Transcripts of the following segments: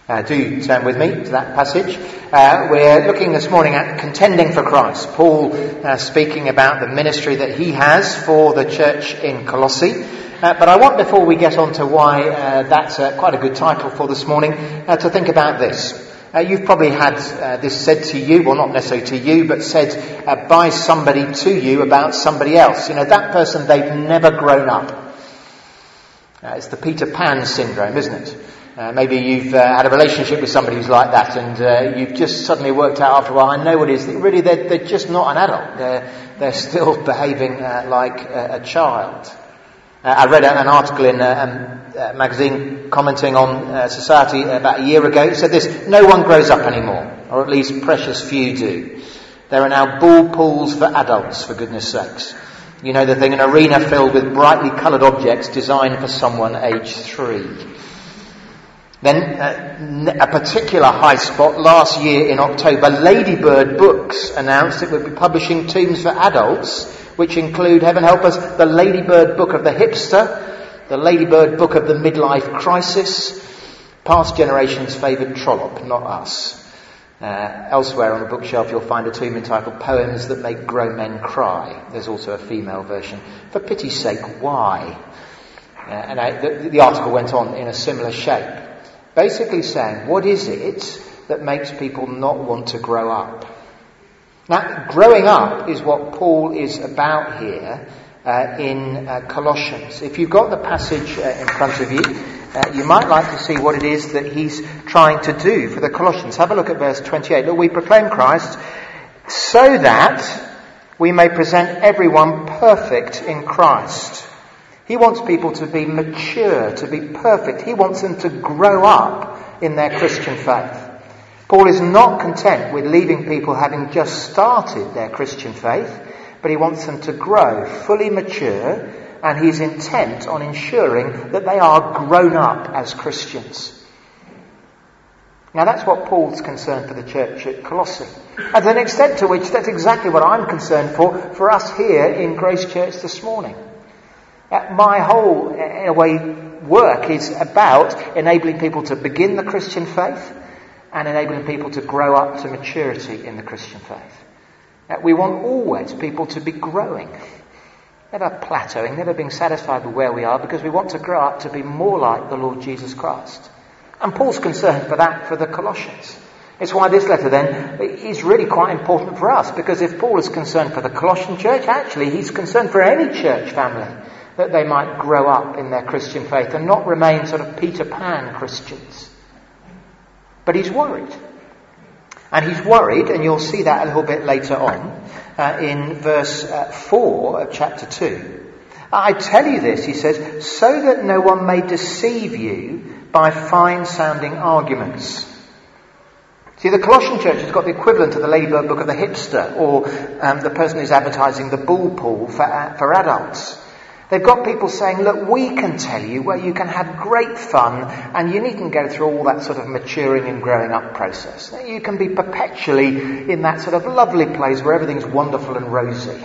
Do turn with me to that passage. We're looking this morning at contending for Christ. Paul speaking about the ministry that he has for the church in Colossae. But I want, before we get on to why that's quite a good title for this morning, to think about this. You've probably had this said to you, well, not necessarily to you, but said by somebody to you about somebody else. You know, that person, they've never grown up. It's the Peter Pan syndrome, isn't it? Maybe you've had a relationship with somebody who's like that, and you've just suddenly worked out after a while, I know what it is. Really, they're just not an adult. They're still behaving like a child. I read an article in a magazine commenting on society about a year ago. It said this: no one grows up anymore, or at least precious few do. There are now ball pools for adults, for goodness sakes. You know the thing, an arena filled with brightly coloured objects designed for someone aged 3. Then a particular high spot last year in October, Ladybird Books announced it would be publishing tomes for adults, which include, heaven help us, the Ladybird Book of the Hipster, the Ladybird Book of the Midlife Crisis, past generations' favoured trollop, not us. Elsewhere on the bookshelf you'll find a tome entitled Poems That Make Grown Men Cry. There's also a female version. For pity's sake, why? The article went on in a similar shape. Basically saying, what is it that makes people not want to grow up? Now, growing up is what Paul is about here in Colossians. If you've got the passage in front of you, you might like to see what it is that he's trying to do for the Colossians. Have a look at verse 28. Look, we proclaim Christ so that we may present everyone perfect in Christ. He wants people to be mature, to be perfect. He wants them to grow up in their Christian faith. Paul is not content with leaving people having just started their Christian faith, but he wants them to grow, fully mature, and he's intent on ensuring that they are grown up as Christians. Now that's what Paul's concerned for the church at Colossae. And to an extent to which that's exactly what I'm concerned for us here in Grace Church this morning. My whole, in a way, work is about enabling people to begin the Christian faith and enabling people to grow up to maturity in the Christian faith. We want always people to be growing, never plateauing, never being satisfied with where we are, because we want to grow up to be more like the Lord Jesus Christ. And Paul's concerned for that for the Colossians. It's why this letter then is really quite important for us, because if Paul is concerned for the Colossian church, actually he's concerned for any church family, that they might grow up in their Christian faith and not remain sort of Peter Pan Christians. But he's worried. And he's worried, and you'll see that a little bit later on, in verse 4 of chapter 2. I tell you this, he says, so that no one may deceive you by fine-sounding arguments. See, the Colossian church has got the equivalent of the Ladybird Book of the Hipster, or the person who's advertising the ball pool for adults. They've got people saying, look, we can tell you where you can have great fun and you needn't go through all that sort of maturing and growing up process. You can be perpetually in that sort of lovely place where everything's wonderful and rosy.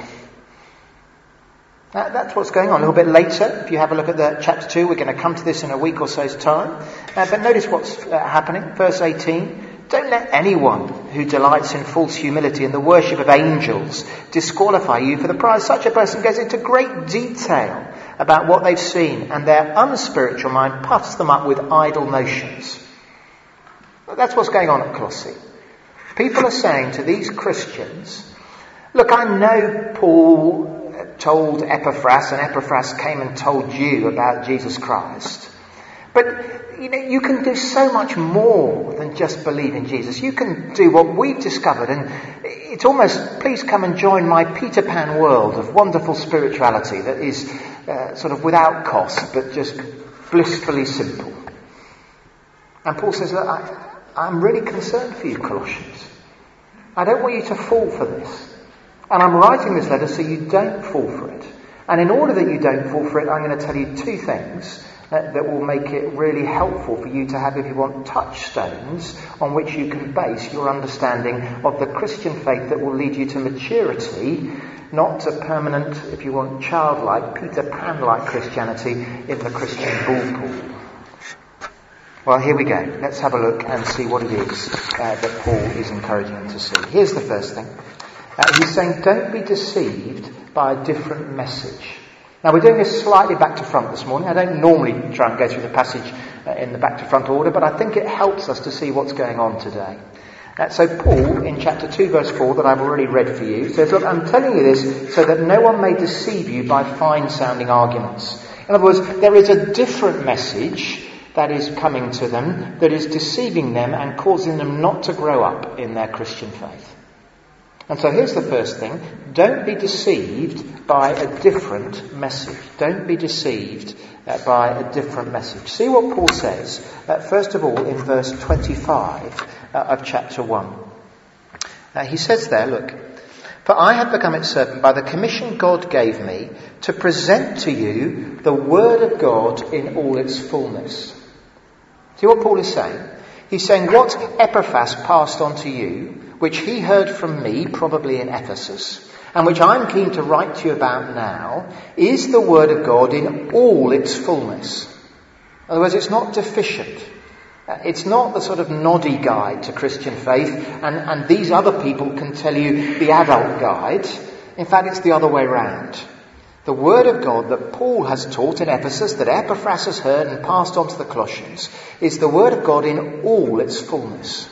That's what's going on. A little bit later, if you have a look at the chapter 2, we're going to come to this in a week or so's time. But notice what's happening. Verse 18. Don't let anyone who delights in false humility and the worship of angels disqualify you for the prize. Such a person goes into great detail about what they've seen, and their unspiritual mind puffs them up with idle notions. That's what's going on at Colossae. People are saying to these Christians, look, I know Paul told Epaphras, and Epaphras came and told you about Jesus Christ. But you know, you can do so much more than just believe in Jesus. You can do what we've discovered, and it's almost, please come and join my Peter Pan world of wonderful spirituality that is sort of without cost, but just blissfully simple. And Paul says, look, I'm really concerned for you, Colossians. I don't want you to fall for this. And I'm writing this letter so you don't fall for it. And in order that you don't fall for it, I'm going to tell you two things that will make it really helpful for you to have, if you want, touchstones on which you can base your understanding of the Christian faith that will lead you to maturity, not to permanent, if you want, childlike, Peter Pan-like Christianity in the Christian bull pool. Well, here we go. Let's have a look and see what it is that Paul is encouraging them to see. Here's the first thing. He's saying, don't be deceived by a different message. Now, we're doing this slightly back to front this morning. I don't normally try and go through the passage in the back to front order, but I think it helps us to see what's going on today. So Paul, in chapter 2, verse 4, that I've already read for you, says, look, I'm telling you this so that no one may deceive you by fine-sounding arguments. In other words, there is a different message that is coming to them that is deceiving them and causing them not to grow up in their Christian faith. And so here's the first thing. Don't be deceived by a different message. Don't be deceived by a different message. See what Paul says, first of all, in verse 25 of chapter 1. He says there, look, for I have become its servant by the commission God gave me to present to you the word of God in all its fullness. See what Paul is saying? He's saying what Epaphras passed on to you, which he heard from me, probably in Ephesus, and which I'm keen to write to you about now, is the word of God in all its fullness. In other words, it's not deficient. It's not the sort of noddy guide to Christian faith, and these other people can tell you the adult guide. In fact, it's the other way round. The word of God that Paul has taught in Ephesus, that Epaphras has heard and passed on to the Colossians, is the word of God in all its fullness.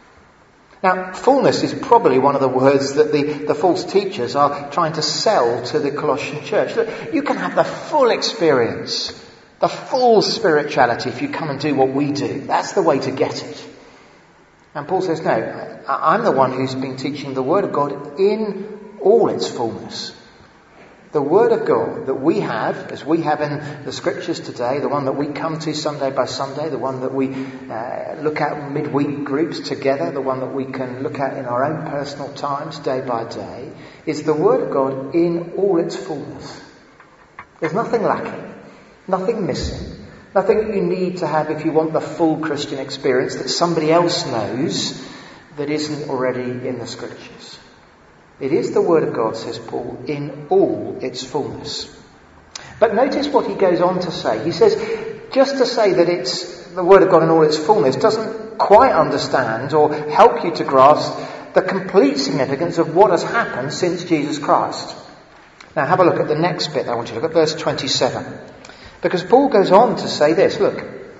Now, fullness is probably one of the words that the false teachers are trying to sell to the Colossian church. Look, you can have the full experience, the full spirituality if you come and do what we do. That's the way to get it. And Paul says, no, I'm the one who's been teaching the word of God in all its fullness. The word of God that we have, as we have in the scriptures today, the one that we come to Sunday by Sunday, the one that we look at midweek groups together, the one that we can look at in our own personal times day by day, is the word of God in all its fullness. There's nothing lacking, nothing missing, nothing that you need to have if you want the full Christian experience that somebody else knows that isn't already in the scriptures. It is the word of God, says Paul, in all its fullness. But notice what he goes on to say. He says, just to say that it's the word of God in all its fullness doesn't quite understand or help you to grasp the complete significance of what has happened since Jesus Christ. Now have a look at the next bit I want you to look at, verse 27. Because Paul goes on to say this, look,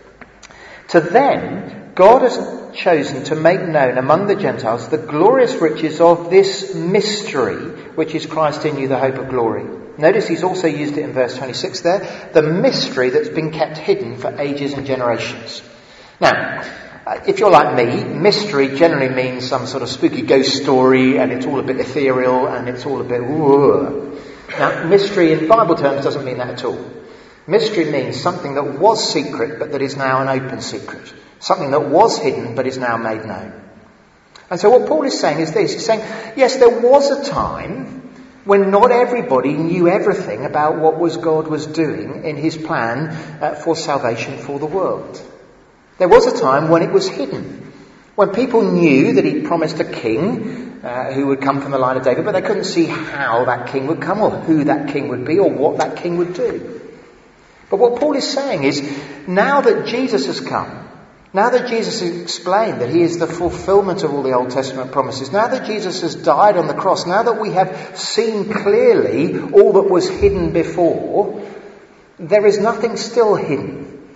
to them God has chosen to make known among the Gentiles the glorious riches of this mystery, which is Christ in you, the hope of glory. Notice he's also used it in verse 26 there, the mystery that's been kept hidden for ages and generations. Now, if you're like me, mystery generally means some sort of spooky ghost story, and it's all a bit ethereal, and it's all a bit whoa. Now, mystery in Bible terms doesn't mean that at all. Mystery means something that was secret, but that is now an open secret. Something that was hidden, but is now made known. And so what Paul is saying is this. He's saying, yes, there was a time when not everybody knew everything about what God was doing in his plan for salvation for the world. There was a time when it was hidden. When people knew that he'd promised a king who would come from the line of David, but they couldn't see how that king would come or who that king would be or what that king would do. But what Paul is saying is, now that Jesus has come, now that Jesus has explained that he is the fulfillment of all the Old Testament promises, now that Jesus has died on the cross, now that we have seen clearly all that was hidden before, there is nothing still hidden.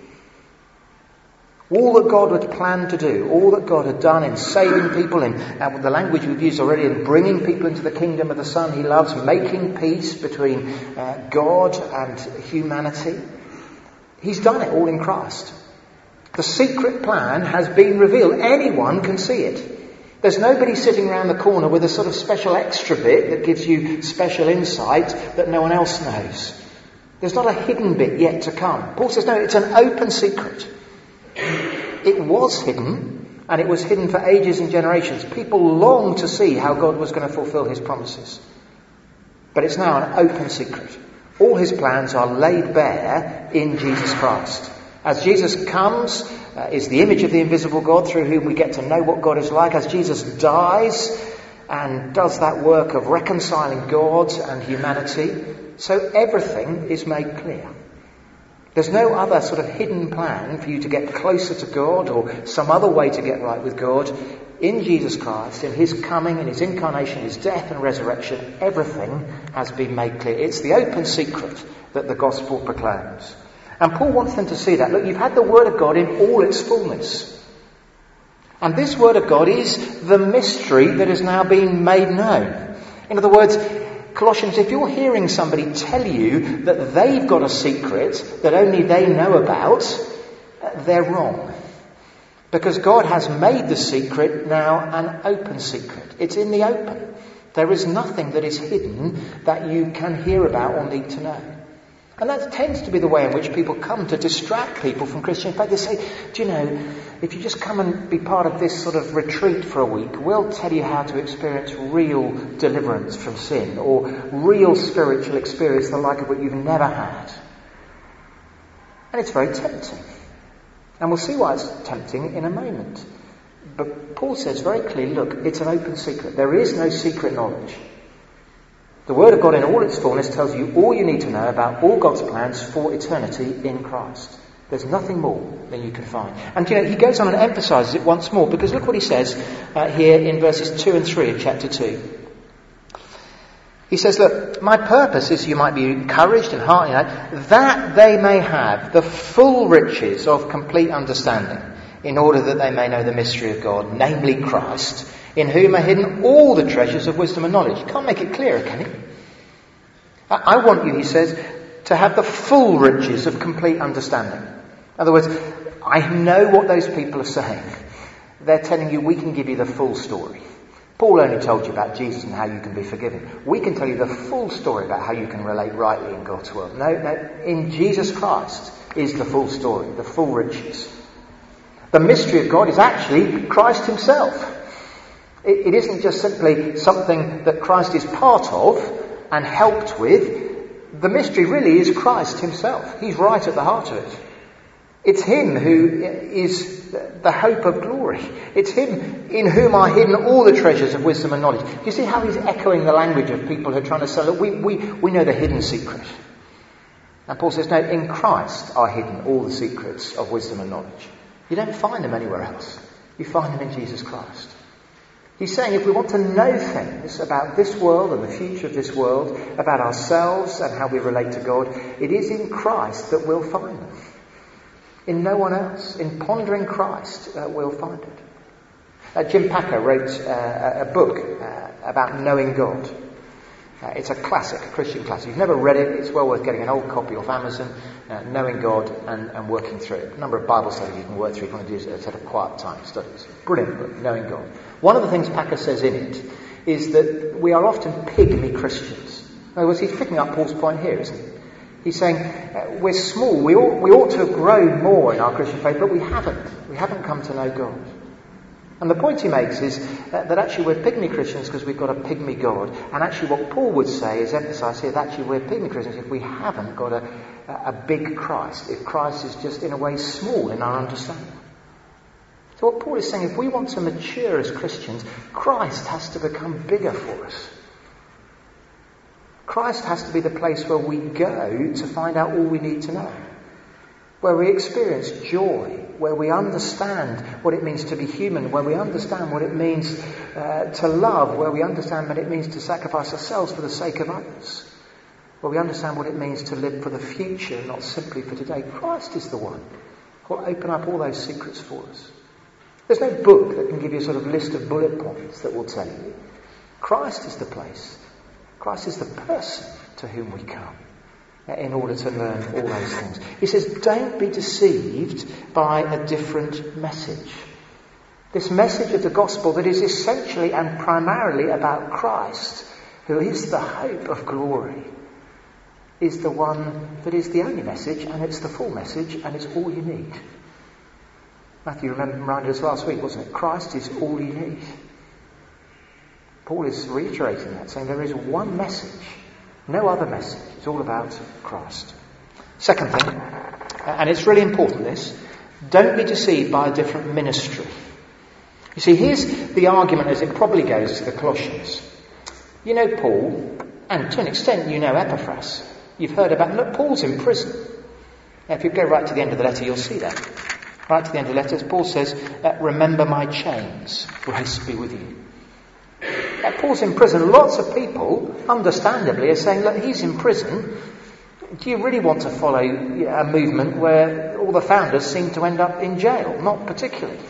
All that God had planned to do, all that God had done in saving people, in the language we've used already, in bringing people into the kingdom of the Son he loves, making peace between God and humanity, he's done it all in Christ. The secret plan has been revealed. Anyone can see it. There's nobody sitting around the corner with a sort of special extra bit that gives you special insight that no one else knows. There's not a hidden bit yet to come. Paul says, no, it's an open secret. It was hidden, and it was hidden for ages and generations. People longed to see how God was going to fulfill his promises. But it's now an open secret. All his plans are laid bare in Jesus Christ. As Jesus comes, is the image of the invisible God through whom we get to know what God is like. As Jesus dies and does that work of reconciling God and humanity, so everything is made clear. There's no other sort of hidden plan for you to get closer to God or some other way to get right with God. In Jesus Christ, in his coming, in his incarnation, his death and resurrection, everything has been made clear. It's the open secret that the gospel proclaims. And Paul wants them to see that. Look, you've had the word of God in all its fullness. And this word of God is the mystery that has now been made known. In other words, Colossians, if you're hearing somebody tell you that they've got a secret that only they know about, they're wrong. Because God has made the secret now an open secret. It's in the open. There is nothing that is hidden that you can hear about or need to know. And that tends to be the way in which people come to distract people from Christian faith. They say, do you know, if you just come and be part of this sort of retreat for a week, we'll tell you how to experience real deliverance from sin or real spiritual experience the like of what you've never had. And it's very tempting. And we'll see why it's tempting in a moment. But Paul says very clearly, look, it's an open secret. There is no secret knowledge. The Word of God in all its fullness tells you all you need to know about all God's plans for eternity in Christ. There's nothing more than you can find. And you know, he goes on and emphasises it once more, because look what he says here in verses 2 and 3 of chapter 2. He says, look, my purpose is you might be encouraged and heartened, that they may have the full riches of complete understanding, in order that they may know the mystery of God, namely Christ, in whom are hidden all the treasures of wisdom and knowledge. Can't make it clearer, can he? I want you, he says, to have the full riches of complete understanding. In other words, I know what those people are saying. They're telling you we can give you the full story. Paul only told you about Jesus and how you can be forgiven. We can tell you the full story about how you can relate rightly in God's world. No, in Jesus Christ is the full story, the full riches. The mystery of God is actually Christ himself. It isn't just simply something that Christ is part of and helped with. The mystery really is Christ himself. He's right at the heart of it. It's him who is the hope of glory. It's him in whom are hidden all the treasures of wisdom and knowledge. You see how he's echoing the language of people who are trying to say, look, we know the hidden secret. And Paul says, no, in Christ are hidden all the secrets of wisdom and knowledge. You don't find them anywhere else. You find them in Jesus Christ. He's saying if we want to know things about this world and the future of this world, about ourselves and how we relate to God, it is in Christ that we'll find them. In no one else. In pondering Christ, we'll find it. Jim Packer wrote a book about knowing God. It's a classic, a Christian classic. If you've never read it, it's well worth getting an old copy off Amazon, Knowing God and working through it. A number of Bible studies you can work through if you want to do a set of quiet time studies. Brilliant book, Knowing God. One of the things Packer says in it is that we are often pygmy Christians. In other words, he's picking up Paul's point here, isn't he? He's saying we're small. We ought to have grown more in our Christian faith, but we haven't. We haven't come to know God. And the point he makes is that actually we're pygmy Christians because we've got a pygmy God. And actually what Paul would say is emphasise here that actually we're pygmy Christians if we haven't got a big Christ. If Christ is just in a way small in our understanding. So what Paul is saying, if we want to mature as Christians, Christ has to become bigger for us. Christ has to be the place where we go to find out all we need to know. Where we experience joy, where we understand what it means to be human, where we understand what it means to love, where we understand what it means to sacrifice ourselves for the sake of others, where we understand what it means to live for the future, not simply for today. Christ is the one who will open up all those secrets for us. There's no book that can give you a sort of list of bullet points that will tell you. Christ is the place. Christ is the person to whom we come in order to learn all those things. He says, don't be deceived by a different message. This message of the gospel that is essentially and primarily about Christ, who is the hope of glory, is the one that is the only message, and it's the full message, and it's all you need. Matthew reminded us last week, wasn't it? Christ is all you need. Paul is reiterating that, saying there is one message, no other message. It's all about Christ. Second thing, and it's really important this, don't be deceived by a different ministry. You see, here's the argument as it probably goes to the Colossians. You know Paul, and to an extent you know Epaphras. You've heard about, look, Paul's in prison. Now, if you go right to the end of the letter, you'll see that. Right to the end of the letter, Paul says, remember my chains, grace be with you. Paul's in prison. Lots of people, understandably, are saying, look, he's in prison. Do you really want to follow a movement where all the founders seem to end up in jail? Not particularly.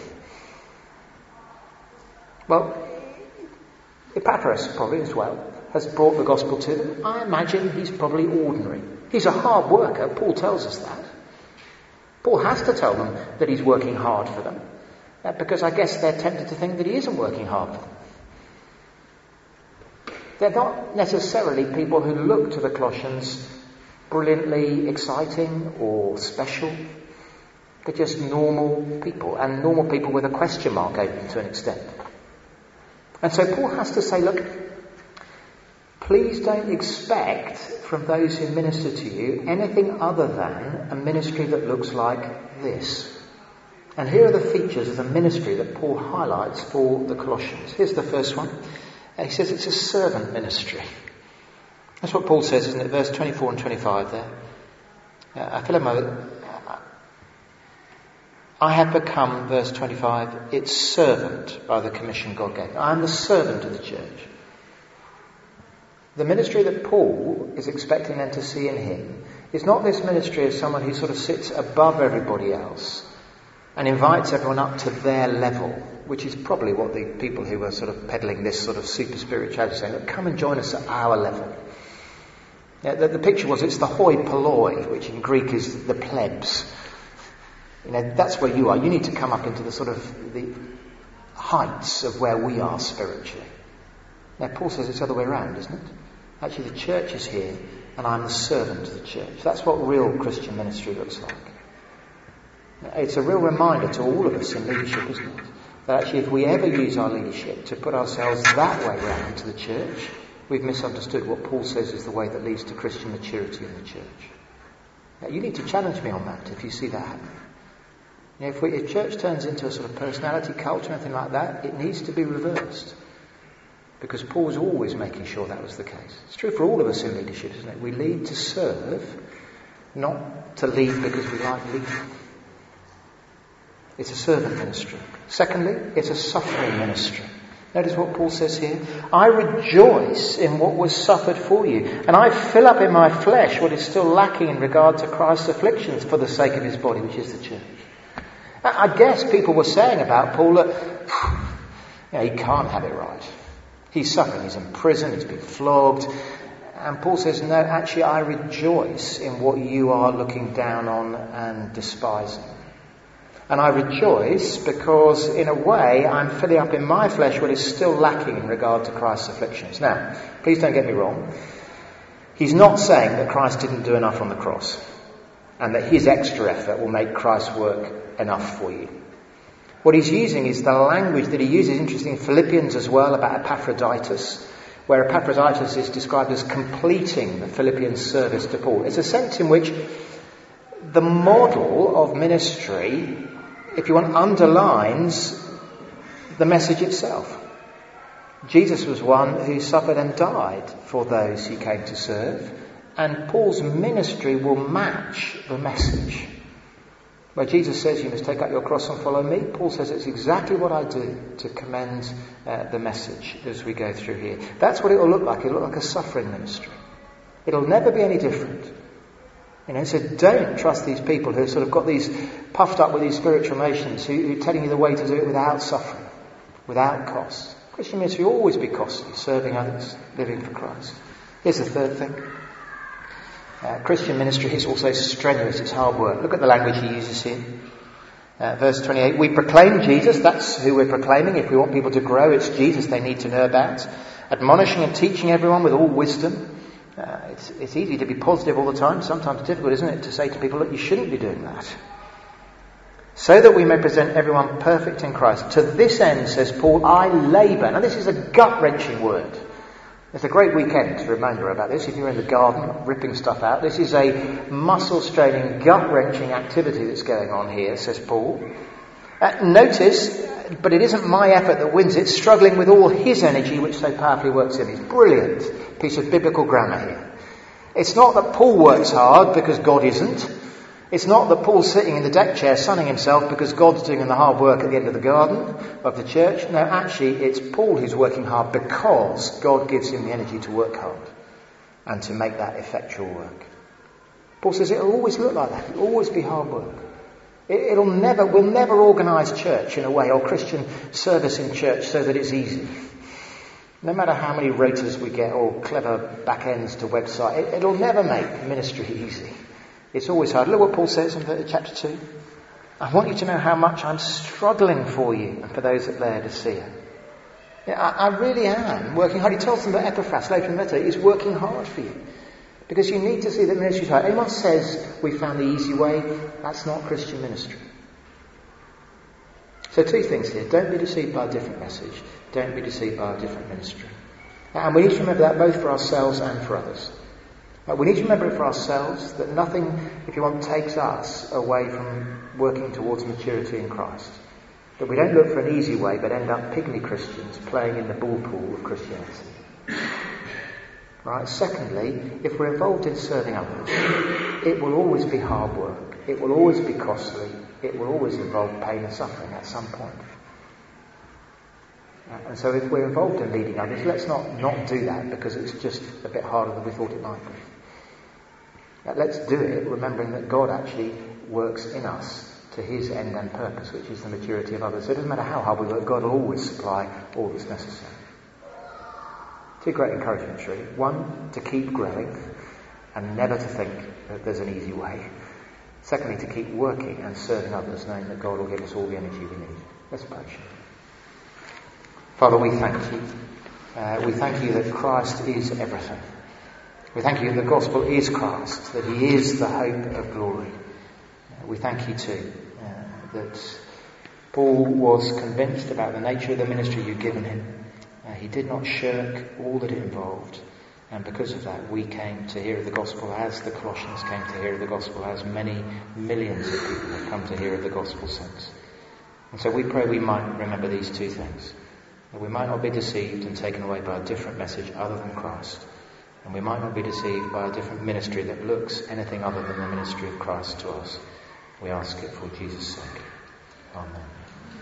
Well, Epaphras probably as well has brought the gospel to them. I imagine he's probably ordinary. He's a hard worker. Paul tells us that. Paul has to tell them that he's working hard for them, because I guess they're tempted to think that he isn't working hard for them. They're not necessarily people who look to the Colossians brilliantly exciting or special. They're just normal people, and normal people with a question mark over them to an extent. And so Paul has to say, look, please don't expect from those who minister to you anything other than a ministry that looks like this. And here are the features of the ministry that Paul highlights for the Colossians. Here's the first one. He says it's a servant ministry. That's what Paul says, isn't it? Verse 24 and 25 there. I have become, verse 25, its servant by the commission God gave. I am the servant of the church. The ministry that Paul is expecting them to see in him is not this ministry of someone who sort of sits above everybody else and invites everyone up to their level, which is probably what the people who were sort of peddling this sort of super spirituality saying, look, come and join us at our level. Yeah, the picture was it's the hoi polloi, which in Greek is the plebs. You know, that's where you are. You need to come up into the sort of the heights of where we are spiritually. Now, Paul says it's the other way around, isn't it? Actually, the church is here, and I'm the servant of the church. That's what real Christian ministry looks like. It's a real reminder to all of us in leadership, isn't it? That actually, if we ever use our leadership to put ourselves that way round to the church, we've misunderstood what Paul says is the way that leads to Christian maturity in the church. Now, you need to challenge me on that if you see that happen. You know, if church turns into a sort of personality cult or anything like that, it needs to be reversed. Because Paul's always making sure that was the case. It's true for all of us in leadership, isn't it? We lead to serve, not to lead because we like leading. It's a servant ministry. Secondly, it's a suffering ministry. Notice what Paul says here. I rejoice in what was suffered for you, and I fill up in my flesh what is still lacking in regard to Christ's afflictions for the sake of his body, which is the church. I guess people were saying about Paul that he can't have it right. He's suffering, he's in prison, he's been flogged. And Paul says, no, actually I rejoice in what you are looking down on and despising. And I rejoice because, in a way, I'm filling up in my flesh what is still lacking in regard to Christ's afflictions. Now, please don't get me wrong. He's not saying that Christ didn't do enough on the cross and that his extra effort will make Christ's work enough for you. What he's using is the language that he uses, interesting, in Philippians as well, about Epaphroditus, where Epaphroditus is described as completing the Philippian service to Paul. It's a sense in which the model of ministry, if you want, underlines the message itself. Jesus was one who suffered and died for those he came to serve, and Paul's ministry will match the message. Where Jesus says you must take up your cross and follow me, Paul says it's exactly what I do to commend the message as we go through here. That's what it will look like. It will look like a suffering ministry. It'll never be any different. You know, so don't trust these people who have sort of got these puffed up with these spiritual notions, who are telling you the way to do it without suffering, without cost. Christian ministry will always be costly, serving others, living for Christ. Here's the third thing. Christian ministry is also strenuous, it's hard work. Look at the language he uses here. Verse 28, we proclaim Jesus, that's who we're proclaiming. If we want people to grow, it's Jesus they need to know about. Admonishing and teaching everyone with all wisdom. It's easy to be positive all the time, sometimes difficult, isn't it, to say to people, look, you shouldn't be doing that. So that we may present everyone perfect in Christ. To this end, says Paul, I labour. Now this is a gut-wrenching word. It's a great weekend to remember about this. If you're in the garden ripping stuff out, this is a muscle-straining, gut-wrenching activity that's going on here, says Paul. Notice, but it isn't my effort that wins it, struggling with all his energy which so powerfully works in me. It's brilliant piece of biblical grammar here. It's not that Paul works hard because God isn't. It's not that Paul's sitting in the deck chair sunning himself because God's doing the hard work at the end of the garden of the church. No, actually, it's Paul who's working hard because God gives him the energy to work hard and to make that effectual work. Paul says it'll always look like that. It'll always be hard work. We'll never organise church in a way, or Christian service in church, so that it's easy. No matter how many raters we get or clever back ends to website, it'll never make ministry easy. It's always hard. Look what Paul says in chapter 2. I want you to know how much I'm struggling for you and for those at Laodicea. Yeah, I really am working hard. He tells them that Epaphras later in the letter is working hard for you. Because you need to see that ministry is hard. Anyone says we found the easy way, that's not Christian ministry. So 2 things here. Don't be deceived by a different message. Don't be deceived by a different ministry. And we need to remember that both for ourselves and for others. We need to remember it for ourselves, that nothing, if you want, takes us away from working towards maturity in Christ. That we don't look for an easy way, but end up pygmy Christians playing in the ball pool of Christianity. Right? Secondly, if we're involved in serving others, it will always be hard work. It will always be costly. It will always involve pain and suffering at some point. And so if we're involved in leading others, let's not do that because it's just a bit harder than we thought it might be. Let's do it remembering that God actually works in us to his end and purpose, which is the maturity of others. So it doesn't matter how hard we work, God will always supply all that's necessary. 2 great encouragements really. 1, to keep growing and never to think that there's an easy way. Secondly, to keep working and serving others, knowing that God will give us all the energy we need. Let's pray. Father, we thank you. We thank you that Christ is everything. We thank you that the gospel is Christ, that he is the hope of glory. We thank you too that Paul was convinced about the nature of the ministry you'd given him. He did not shirk all that it involved. And because of that, we came to hear of the gospel as the Colossians came to hear of the gospel, as many millions of people have come to hear of the gospel since. And so we pray we might remember these 2 things. That we might not be deceived and taken away by a different message other than Christ. And we might not be deceived by a different ministry that looks anything other than the ministry of Christ to us. We ask it for Jesus' sake. Amen.